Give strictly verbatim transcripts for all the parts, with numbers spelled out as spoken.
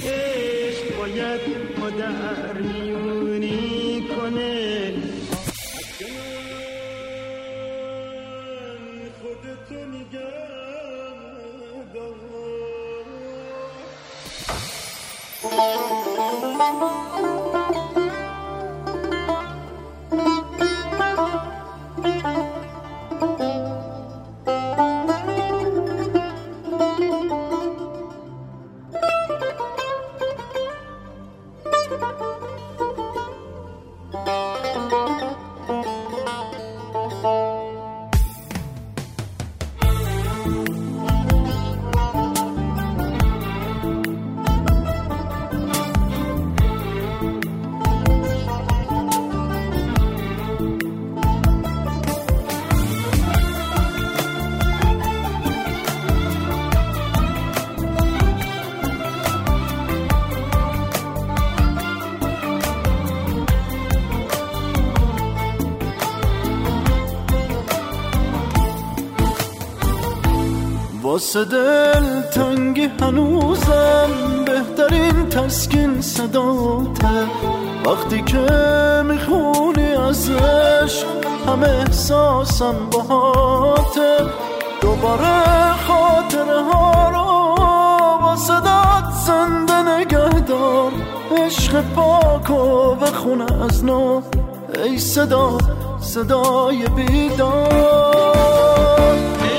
عشق باید مادر میونی کنه خودتو نگه واسه دل تنگی هنوزم بهترین تسکین صداته وقتی که میخونی ازش همه احساسم باهاته دوباره خاطره ها رو با صدات زنده نگه دار عشق پاکو بخونه از نو ای صدا صدای بیدار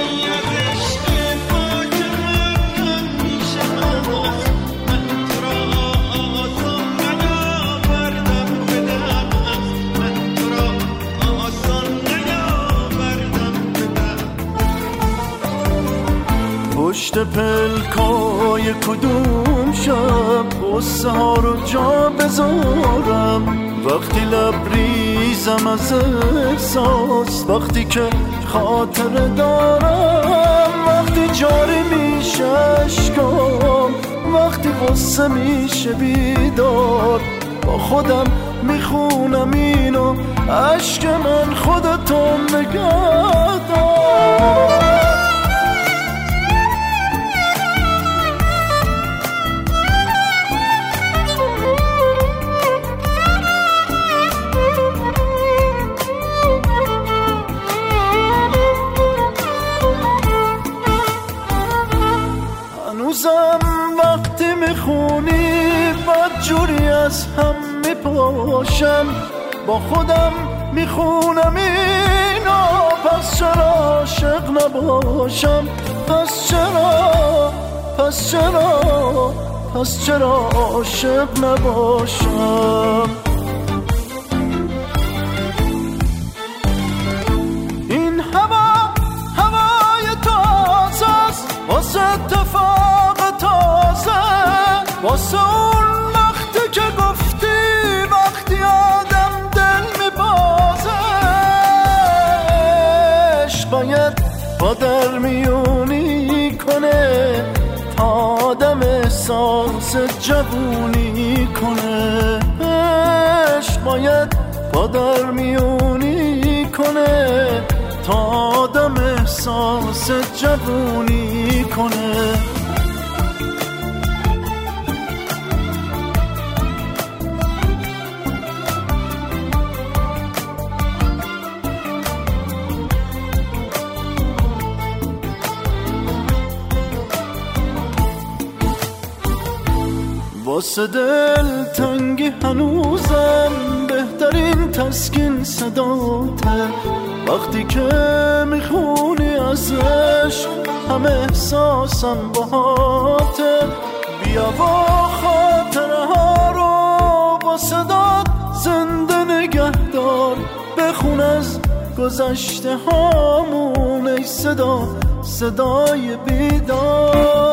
پشت پلکای کدوم شب قصه ها رو جا بذارم وقتی لبریزم از احساس وقتی که خاطره دارم وقتی جاری میشه اشکام وقتی قصه میشه بیدار با خودم میخونم اینو عشق من خودتو نگه دار هنوزم وقتی میخونی بد جوری از هم میپاشم با خودم میخونم اینو پس چرا عاشق نباشم پس چرا پس چرا پس چرا عاشق نباشم این هوا هوای تازه است واسه اتفاق تازه واسه اون وقتی که گفتی وقتی آدم دل میبازه عشق باید با در میونی کنه تا آدم احساس جوونی کنه عشق باید با در میونی کنه تا آدم احساس جوونی کنه واسه دل تنگی هنوزم بهترین تسکین صداته وقتی که میخونی ازش همه احساسم باهاته بیا با خاطره ها رو با صدات زنده نگه دار بخون از گذشته هامون ای صدا صدای بیدار